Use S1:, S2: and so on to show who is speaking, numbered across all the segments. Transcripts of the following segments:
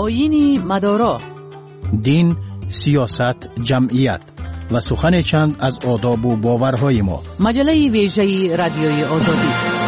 S1: آیین مدارا،
S2: دین، سیاست، جمعیت و سخن چند از آداب و باورهای ما.
S1: مجله ویژه رادیوی آزادی.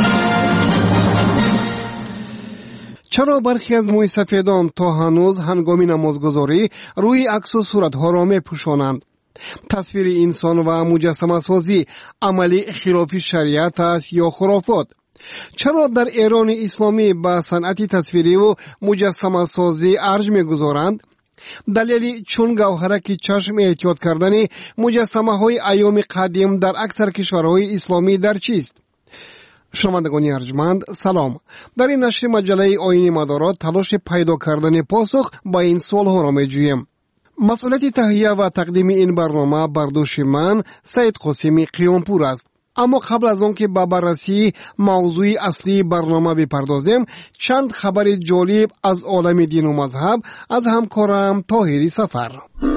S3: چرا برخی از موی سفیدان تا هنوز هنگام نمازگزاری روی عکس و صورتها را می‌پوشانند؟ تصویر انسان و مجسمه سازی عملی خلاف شریعت است یا خرافات؟ چرا در ایران اسلامی به صنعت تصویری و مجسمه سازی ارج می‌گذارند؟ دلیل چون گوهرک چشم احتیاط کردن مجسمه های ایام قدیم در اکثر کشورهای اسلامی در چیست؟ شنوندگان ارجمند سلام. در این نشر مجله آیین مدارا تلاش پیدا کردن پاسخ با این سوالها را می‌جوییم. مسئولیت تهیه و تقدیم این برنامه بر دوش من سید قاسمی قیامپور است. اما قبل از آن که به بررسی موضوع اصلی برنامه بپردازیم، چند خبر جالب از عالم دین و مذهب از همکارم طاهری سفر.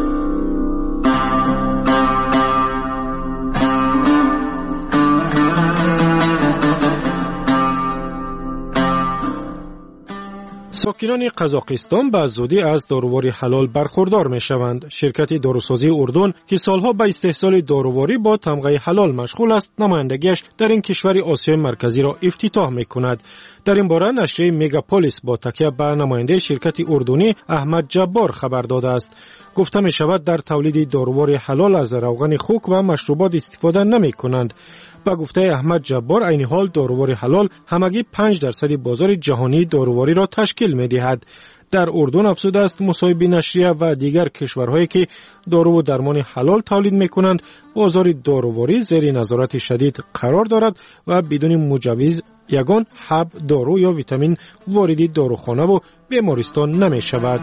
S4: ساکنان قزاقستان به زودی از داروواری حلال برخوردار می شوند. شرکت داروسازی اردن که سالها به استحصال داروواری با تمغه حلال مشغول است، نمایندگیش در این کشور آسیای مرکزی را افتتاح می کند. در این باره نشریه مگاپولیس با تکیه به نماینده شرکت اردنی احمد جبار خبر داده است. گفته می شود در تولید داروواری حلال از روغن خوک و مشروبات استفاده نمی کنند. با گفته احمد جبار، عین حال داروواری حلال همگی 5% بازار جهانی داروواری را تشکیل می دهد. در اردن افزوده است مصاحبه نشریه و دیگر کشورهایی که دارو و درمان حلال تولید می کنند بازار داروواری زیر نظارت شدید قرار دارد و بدون مجوز یگان حب دارو یا ویتامین وارد داروخانه و بیمارستان نمی شود.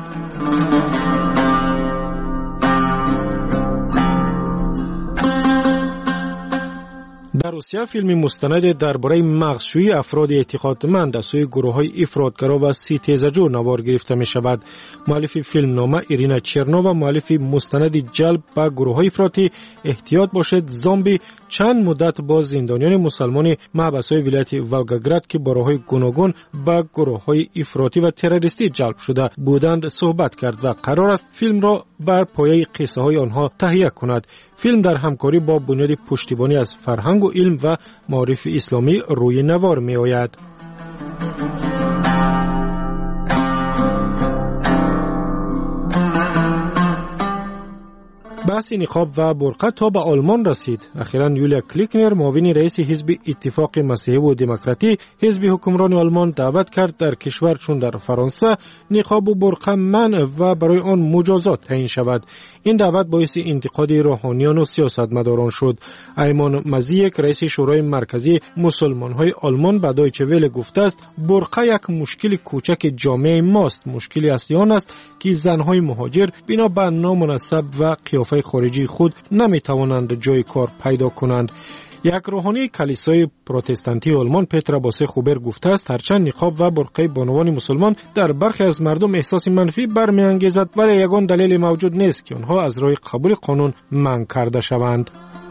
S4: در روسیه فیلم مستند درباره مغزشویی افراد اعتقادمند از سوی گروه‌های افراطگرا و سیتیزجو نوار گرفته می شود. مؤلف فیلم نامه ایرینا چرنووا، مؤلف مستند جلب به گروه‌های افراطی احتیاط باشد زامبی، چند مدت با زندانیان مسلمان محبس‌های ولایت ولگاگراد که با راه‌های گوناگون به گروه‌های افراطی و تروریستی جلب شده بودند صحبت کرد و قرار است فیلم را بر پایه قصه‌های آنها تهیه کند. فیلم در همکاری با بنیاد پشتیبانی از فرهنگ و علم و معارف اسلامی روی نوار می آید. بحث نقاب و برقع تا به آلمان رسید. اخیراً یولیا کلیکنر، معاون رئیس حزب اتفاق مسیحی و دموکراتی، حزب حکمران آلمان، دعوت کرد در کشور چون در فرانسه نقاب و برقع منع و برای آن مجازات تعیین شود. این دعوت باعث انتقاد روحانیان و سیاستمداران شد. ایمان مزیک، رئیس شورای مرکزی مسلمان‌های آلمان، به دایچه وله گفته است برقع یک مشکل کوچک جامعه ماست. مشکلی اصلی آن است که زن‌های مهاجر بنا به نامناسب و قیافه خارجی خود نمیتوانند جای کار پیدا کنند. یک روحانی کلیسای پروتستانتی آلمان پتر باسه خوبر گفته است هرچند نقاب و برقع بانوان مسلمان در برخی از مردم احساس منفی برمیانگیزد، ولی یگان دلیل موجود نیست که آنها از راه قبول قانون منع کرده شوند.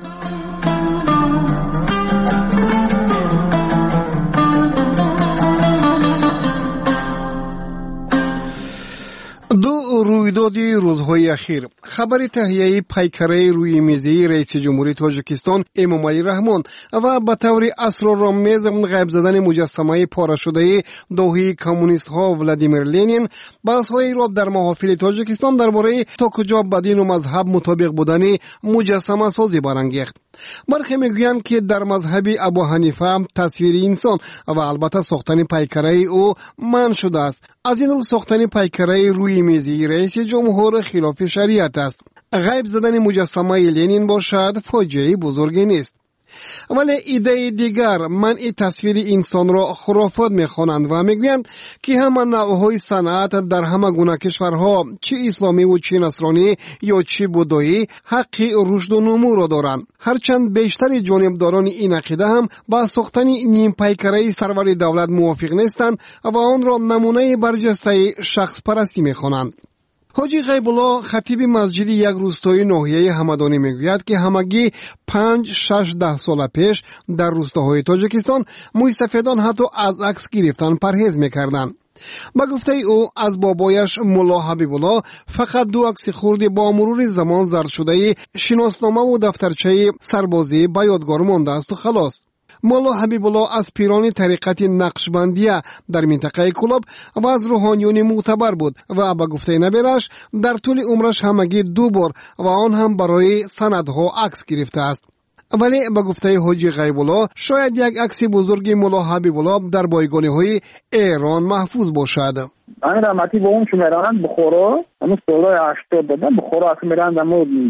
S3: رویداد روزهای اخیر. خبر تهیه پیکره روی میزی رئیس جمهوری تاجیکستان امامعلی رحمان و به طور اسرارآمیز غیب زدن مجسمه پاره شده داهی کمونیست ها ولادیمیر لنین، بحث‌هایی را در محافل تاجیکستان درباره تا کجا به دین و مذهب مطابق بودن مجسمه سازی برانگیخت. برخی میگویند که در مذهب ابو حنیفه تصویر انسان و البته ساختن پیکره او منع شده است. از این رو ساختن پیکره روی میزی رئیس جمهور خلاف شریعت است. غیب زدن مجسمه لنین باشد فاجعه بزرگی نیست. ولی ایده دیگر منع تصویر انسان را خرافات میخوانند و میگویند که همه نوعهای صنعت در همه گونه کشورها، چه اسلامی و چه نصرانی یا چه بودایی، حق رشد و نمو را دارند. هرچند بیشتر جانبداران این عقیده هم با ساختن نیم پیکره سرور دولت موافق نیستند و آن را نمونه برجسته شخص پرستی میخوانند. حاجی غیب الله خطیب مسجد یک روستای ناحیه همدانی میگوید که همگی 5-6 سال پیش در روستاهای تاجیکستان موی سفیدان حتی از عکس گرفتن پرهیز میکردند. با گفته او از بابایش مولا حبیبالله فقط 2 عکس خرد با مرور زمان زرد شده شناسنامه و دفترچه سربازی به یادگار مانده است و خلاص. مولا حبیبالله از پیران طریقت نقشبندیه در منطقه کلاب و از روحانیون معتبر بود و با گفته نبیرش در طول عمرش همگی 2 بار و آن هم برای سندها عکس گرفته است. ولی با گفته حاجی غیب‌الله شاید یک عکس بزرگ مولا حبیبالله در بایگانی‌های ایران محفوظ باشد.
S5: امیر رحمتی با اون میرن بخارا، اون سالهای 80 دادن بخارا که میرن در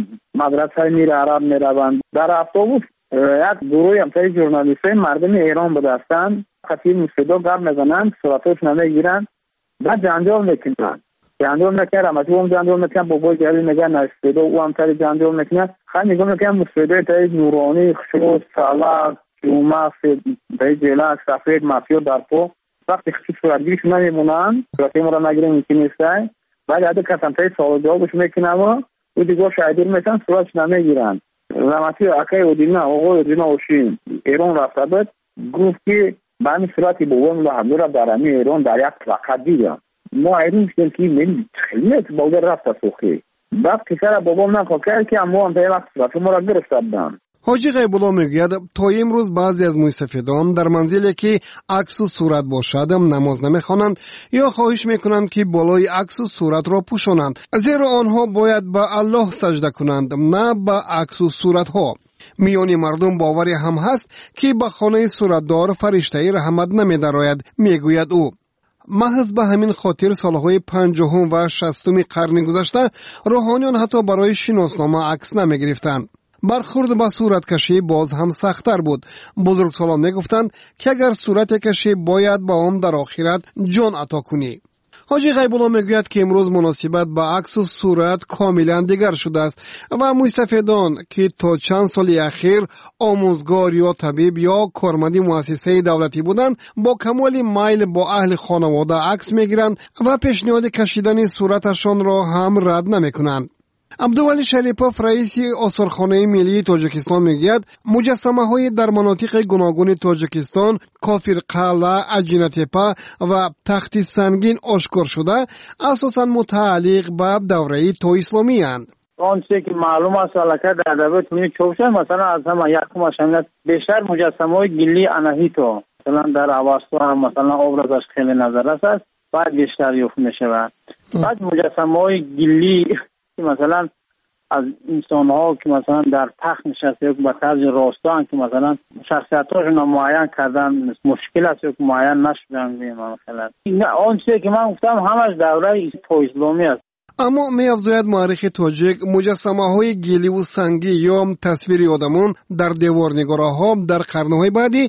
S5: مدرسه میره عرب میروند. در اتوبوس یک گروهی همتای ژورنالیستای مردم ایران بودن، خطیر مصدا گپ میزنن، صورتش نمیگیرن، بعد جنجال میکنن. جنجال میکنه رحمتی اون جنجال میکنه بابای جلی میگه نشده او همتای جنجال میکنه. خیلی نگاه میکنه مصدا تای نورانی خشوع سالار جوما به جلال سفید مافیا در پو وقتی خصوص صورتگیریش نمیمونن صورتی ما را نگیره ممکن نیسته ولی عده کسان تایی سال جوابش میکنه و او دیگه شایدیر میکنن صورتش نمیگیرن. رحمتی اکای اودینا آقای اودینا اوشین ایران رفته بود گفت که به همین صورتی بابام لحظه را در همین ایران در یک وقت دیدم. ما ایران شدیم که من خیلی اتباقی رفته سوخی بعد کسر بابام نخواه کرد که اما هم تایی وقت صورتی ما را گرفته بودم.
S3: حاجی غیب‌الله میگوید تا امروز بعضی از مستفیدان در منزلی که عکس و صورت باشد نماز نمیخوانند یا خواهش میکنند که بالای عکس و صورت را پوشانند، زیرا آنها باید به الله سجده کنند نه به عکس و صورت ها. میان مردم باوری هم هست که به خانه صورتدار فرشته رحمت نمیدراید، میگوید او. محض به همین خاطر سالهای 50 و 60 قرن گذشته روحانیان حتی برای شناسنامه عکس نمیگرفتند. برخورد با صورت کشی باز هم سخت‌تر بود. بزرگسالان میگفتند که اگر صورت کشی باید با آن در آخرت جان عطا کنی. حاجی غیب‌الله میگوید که امروز مناسبت با عکس و صورت کاملا دیگر شده است و مستفیدان که تا چند سال اخیر آموزگار یا طبیب یا کارمند مؤسسه دولتی بودند با کمال میل با اهل خانواده عکس میگیرند و پیشنهاد کشیدن صورتشان را هم رد نمیکنند. عبدالولی شریپوف رئیس آثارخانه ملی تاجیکستان میگوید مجسمه های در مناطق گوناگون تاجیکستان کافر قلعه، عجینه تپه و تخت سنگین آشکار شده اساساً متعلق به دوره تو اسلامی اند.
S5: آن چیزی که معلوم است علاقه در دوره تو چوبشه مثلا از همه یک ماشین بیشتر مجسمه های گلی اناهیتو مثلا در اواسط هم مثلا ابرازش خیلی نظر است بعد بیشتر یافت میشه. بعد مجسمه های گلی که مثلا از انسان ها که مثلا در تخت نشسته یک به طرز راستان که مثلا شخصیتاشون معین کردن مشکل است که معین نشدن مثلا آن چیزی که من گفتم همش دوره تو اسلامی است.
S3: اما می افزاید مورخ تاجیک مجسمه های گلی و سنگی یا تصویر آدمان در دیوارنگارها در قرنهای بعدی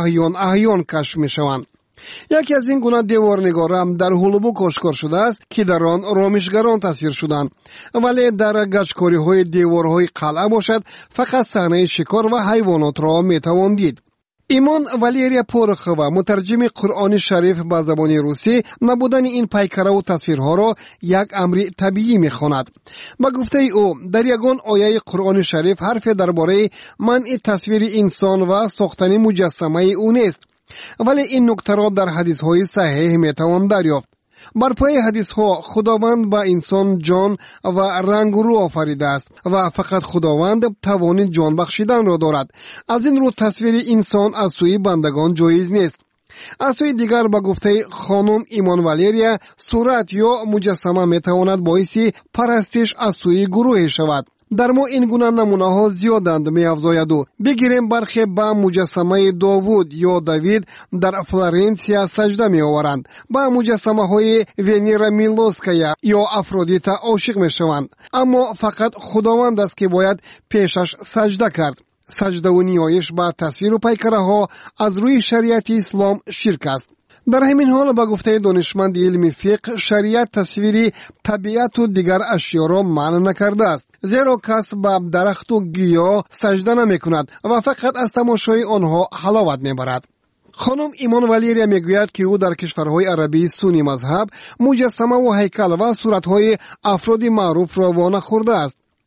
S3: احیان کشف می شوند. یکی از این گونه دیوارنگاره هم در هولوبوک آشکار شده است که در آن رامشگران تصویر شدند، ولی در گچکاری های دیوارهای قلعه باشد فقط صحنه شکار و حیوانات را می توان دید. ایمان والریا پورخوا مترجم قرآن شریف به زبان روسی نبودن این پیکره و تصویرها را یک امر طبیعی می خواند. با گفته او در یگان آیه قرآن شریف حرف درباره منع تصویر انسان و ساختن مجسمه او نیست، ولی این نکته را در حدیث های صحیح می توان دریافت. بر پای حدیث ها خداوند با انسان جان و رنگ رو آفریده است و فقط خداوند توان جان بخشیدن را دارد. از این رو تصویر انسان از سوی بندگان جایز نیست. از سوی دیگر با گفته خانم ایمان والریا صورت یا مجسمه می تواند باعث پرستش از سوی گروه شود. در ما این گونه نمونه ها زیادند. می افزاید و بگیریم برخی به مجسمه داوود یا دوید در فلورانسیا سجده می آورند، با مجسمه های ونیرا میلوسکایا یا افرودیتا عاشق می شوند، اما فقط خداوند است که باید پیشش سجده کرد. سجده و نیایش به تصویر و پیکره ها از روی شریعت اسلام شرک است. در همین حال با گفته دانشمند علم فقه شریعت تصویری طبیعت و دیگر اشیا را منع نکرده است، زیرا کس به درخت و گیاه سجده نمی کند و فقط از تماشای آنها حلاوت می برد. خانم ایمان والریا میگوید که او در کشورهای عربی سنی مذهب مجسمه و هیکل و صورتهای افراد معروف را وانخورده است.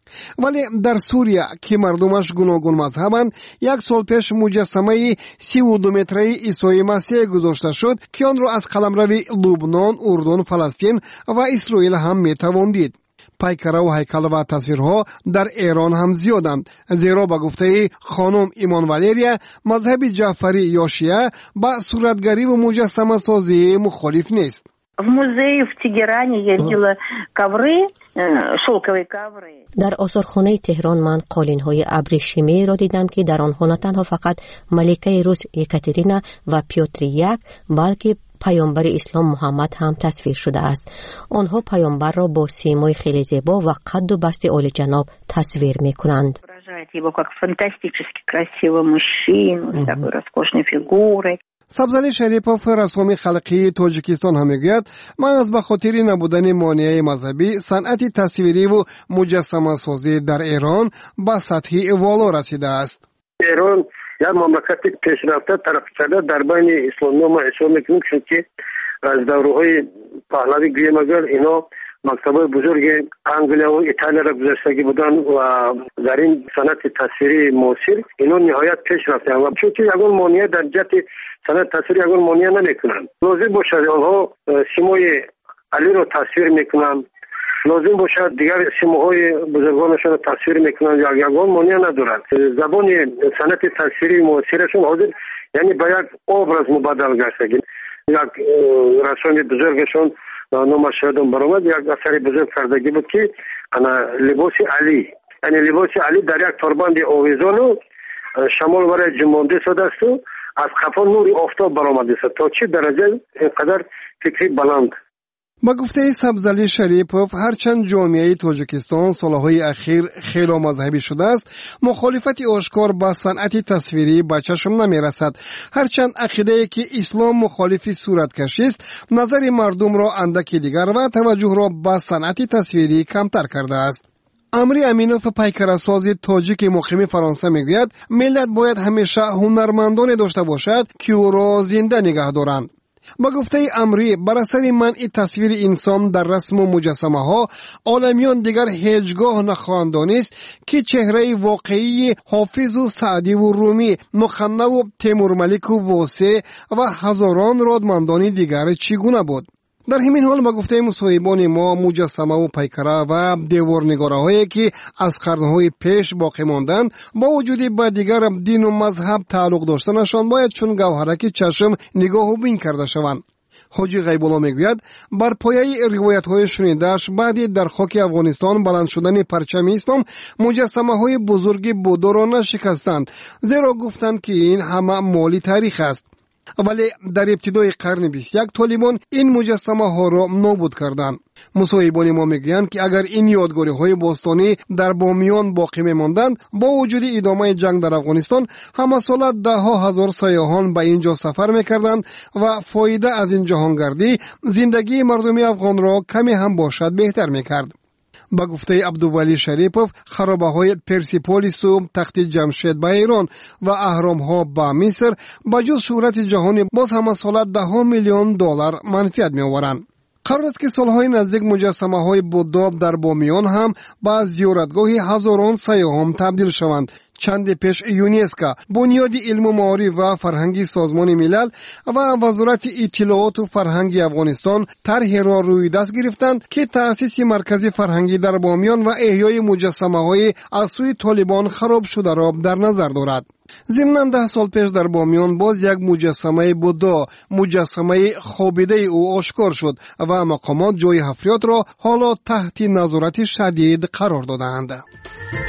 S3: ولی در سوریه که مردمش گوناگون مذهبند، 1 سال پیش مجسمه 32 متری عیسی مسیح گذاشته شد که آن را از قلمرو لبنان، اردن، فلسطین و اسرائیل هم میتوان دید. پیکره و هیکل و تصویرها در ایران هم زیادند، زیرا به گفته خانم ایمان والریا مذهب جعفری یا شیعه با صورتگری و مجسمه سازی مخالف نیست.
S6: В музее в Тегеране я видела ковры, шелковые ковры.
S7: در آثارخانه تهران من قالین‌های ابریشمی را دیدم که در آنها نه تنها فقط ملکه روس یکاترینا و پیوتر یک بلکه پیامبر اسلام محمد هم تصویر شده است. آنها پیامبر را با سیمای خیلی زیبا و قد و بست عالی‌جناب تصویر می‌کنند.
S6: Его как фантастически красивый мужчина с такой роскошной фигурой.
S3: سبزعلی شریپوف رسام خلقی تاجیکستان هم میگوید من از به خاطر نبودن مانع مذهبی صنعت تصویری و مجسمه سازی در ایران به سطحی والا رسیده است.
S8: ایران یک مملکت پیشرفته ترقی کرده در بین اسلام ما اشاره میکنیم که از دوره‌های پهلوی گریم اگر اینا مکتب‌های بزرگ انگلیا و ایتالیا را گذاشته بودن و در این صنعت تصویری معاصر اینا نهایت پیش رفتند و چون یگان مانع در جهت صنعت تصویری یگان مانع نمیکنند. لازم باشد آنها سیمای علی را تصویر میکنند، لازم باشد دیگر سیماهای بزرگانشان را تصویر میکنند، یگان مانع ندارند. زبان صنعت تصویری معاصرشون حاضر یعنی به یک ابراز مبادل گشته. یک رسام بزرگشون نامش یادم برآمد، یک اثر بزرگ کردگی بود که لباس علی، یعنی لباس علی در یک تربند آویزان و شمال برای جمانده شده است و از خفا نور آفتاب برآمده است. تا چه درجه اینقدر فکری بلند.
S3: با گفته سبزعلی شریپوف هرچند جامعه تاجیکستان سالهای اخیر خیلی مذهبی شده است، مخالفت آشکار با صنعت تصویری به چشم نمی رسد. هرچند عقیده که اسلام مخالف صورتکشی است، نظر مردم را اندکی دیگر و توجه را به صنعت تصویری کمتر کرده است. امری امینوف پیکره‌ساز تاجیک مقیم فرانسه میگوید ملت باید همیشه هنرمندان داشته باشد که او را زنده نگه دارند. با گفته امری بر اثر منع تصویر انسان در رسم و مجسمه ها عالمیان دیگر هیچگاه نخواهند دانست که چهره واقعی حافظ و سعدی و رومی، مقنع و تیمورملک و واسع و هزاران رادمندان دیگر چگونه بود. در همین حال با گفته مصاحبان ما مجسمه و پیکره و دیوارنگاره هایی که از قرنهای پیش باقی ماندند با وجود با دیگر دین و مذهب تعلق داشتنشان باید چون گوهرک چشم نگاه و بین کرده شوند. حاجی غیب‌الله میگوید بر پایه روایت‌های شنیده‌اش بعد در خاک افغانستان بلند شدن پرچم اسلام مجسمه‌های بزرگ بودا را نشکستند، زیرا گفتند که این همه مالی تاریخ است. ولی در ابتدای قرن 21 طالبان این مجسمه ها را نابود کردند. مصاحبان ما میگویند که اگر این یادگاری های باستانی در بامیان باقی میماندند، با وجود ادامه جنگ در افغانستان همه ساله ده ها هزار سیاحان به اینجا سفر میکردند و فایده از این جهانگردی زندگی مردم افغان را کمی هم باشد بهتر میکرد. با گفته عبدالولی شریپوف خرابه های پرسیپولیس و تخت جمشید به ایران و اهرام ها به مصر با جز شهرت جهانی باز همه ساله $10 میلیون منفعت می آورند. قرار است که سالهای نزدیک مجسمه های بودا در بامیان هم با زیارتگاهی هزاران سیاحان تبدیل شوند. چند پیش یونسکو، بنیاد علم و معارف و فرهنگی سازمان ملل و وزارت اطلاعات و فرهنگ افغانستان طرحی را روی دست گرفتند که تأسیس مرکز فرهنگی در بامیان و احیای مجسمه های از سوی طالبان خراب شده را در نظر دارد. ضمناً 10 سال پیش در بامیان باز یک مجسمه بودا، مجسمه خوابیده او آشکار شد و مقامات جای حفریات را حالا تحت نظارت شدید قرار دادند.